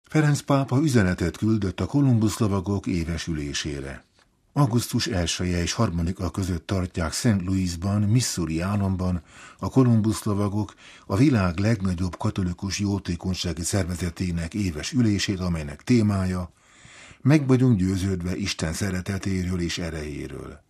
Ferenc pápa üzenetet küldött a Kolumbusz lovagok éves ülésére. Augusztus 1-e és 3-a között tartják St. Louisban, Missouri államban a Kolumbusz lovagok a világ legnagyobb katolikus jótékonysági szervezetének éves ülését, amelynek témája: meg vagyunk győződve Isten szeretetéről és erejéről.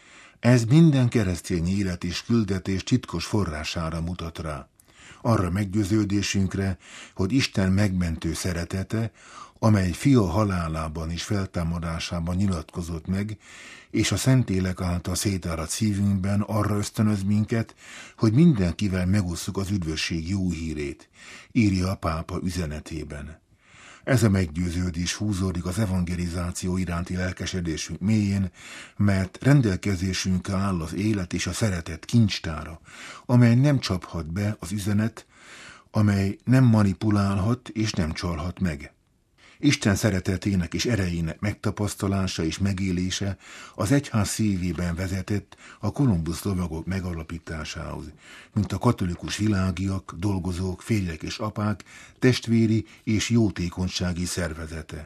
Ez minden keresztény élet és küldetés titkos forrására mutat rá. Arra meggyőződésünkre, hogy Isten megmentő szeretete, amely fia halálában és feltámadásában nyilatkozott meg, és a Szentlélek által szétáradt szívünkben arra ösztönöz minket, hogy mindenkivel megosszuk az üdvösség jó hírét, írja a pápa üzenetében. Ez a meggyőződés húzódik az evangelizáció iránti lelkesedésünk mélyén, mert rendelkezésünkre áll az élet és a szeretet kincstára, amely nem csaphat be az üzenet, amely nem manipulálhat és nem csalhat meg. Isten szeretetének és erejének megtapasztalása és megélése az egyház szívében vezetett a Kolumbusz lovagok megalapításához, mint a katolikus világiak, dolgozók, férjek és apák testvéri és jótékonysági szervezete.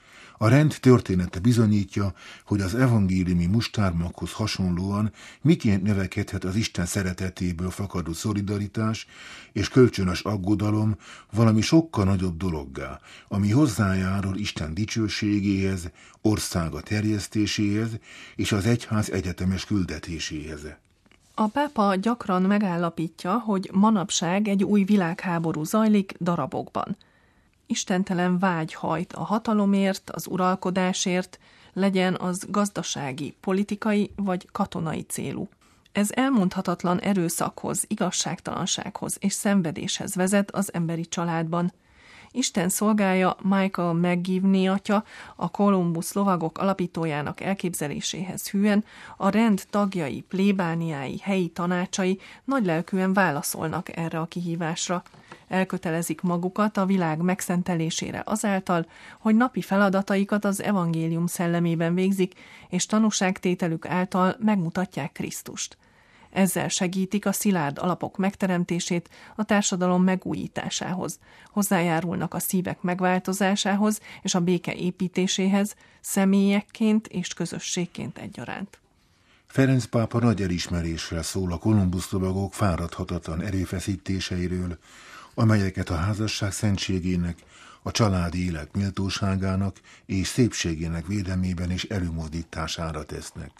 A rend története bizonyítja, hogy az evangéliumi mustármaghoz hasonlóan miként növekedhet az Isten szeretetéből fakadó szolidaritás és kölcsönös aggodalom valami sokkal nagyobb dologgá, ami hozzájárul Isten dicsőségéhez, országa terjesztéséhez és az egyház egyetemes küldetéséhez. A pápa gyakran megállapítja, hogy manapság egy új világháború zajlik darabokban. Istentelen vágy hajt a hatalomért, az uralkodásért, legyen az gazdasági, politikai vagy katonai célú. Ez elmondhatatlan erőszakhoz, igazságtalansághoz és szenvedéshez vezet az emberi családban. Isten szolgája Michael McGivney atya, a Kolumbusz lovagok alapítójának elképzeléséhez hűen a rend tagjai, plébániái, helyi tanácsai nagylelkűen válaszolnak erre a kihívásra. Elkötelezik magukat a világ megszentelésére azáltal, hogy napi feladataikat az evangélium szellemében végzik, és tanúságtételük által megmutatják Krisztust. Ezzel segítik a szilárd alapok megteremtését a társadalom megújításához, hozzájárulnak a szívek megváltozásához és a béke építéséhez, személyekként és közösségként egyaránt. Ferenc pápa nagy elismeréssel szól a Kolumbusz lovagok fáradhatatlan erőfeszítéseiről, amelyeket a házasság szentségének, a családi élet méltóságának és szépségének védelmében és előmozdítására tesznek.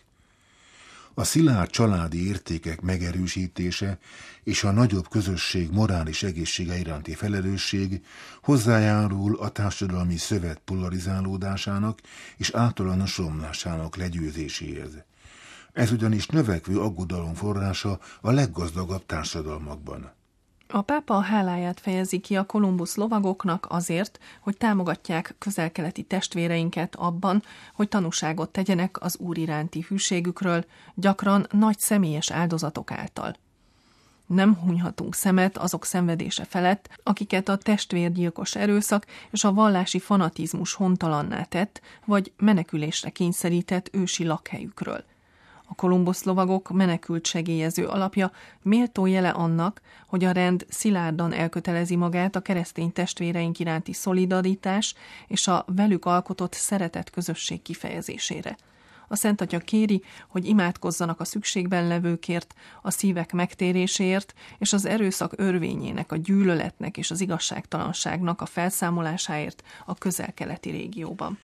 A szilárd családi értékek megerősítése és a nagyobb közösség morális egészsége iránti felelősség hozzájárul a társadalmi szövet polarizálódásának és általános romlásának legyőzéséhez. Ez ugyanis növekvő aggodalom forrása a leggazdagabb társadalmakban. A pápa háláját fejezi ki a Kolumbusz lovagoknak azért, hogy támogatják közel-keleti testvéreinket abban, hogy tanúságot tegyenek az Úr iránti hűségükről, gyakran nagy személyes áldozatok által. Nem hunyhatunk szemet azok szenvedése felett, akiket a testvérgyilkos erőszak és a vallási fanatizmus hontalanná tett, vagy menekülésre kényszerített ősi lakhelyükről. A Kolumbusz lovagok menekült segélyező alapja méltó jele annak, hogy a rend szilárdan elkötelezi magát a keresztény testvéreink iránti szolidaritás és a velük alkotott szeretet közösség kifejezésére. A Szent Atya kéri, hogy imádkozzanak a szükségben levőkért, a szívek megtéréséért és az erőszak örvényének, a gyűlöletnek és az igazságtalanságnak a felszámolásáért a közel-keleti régióban.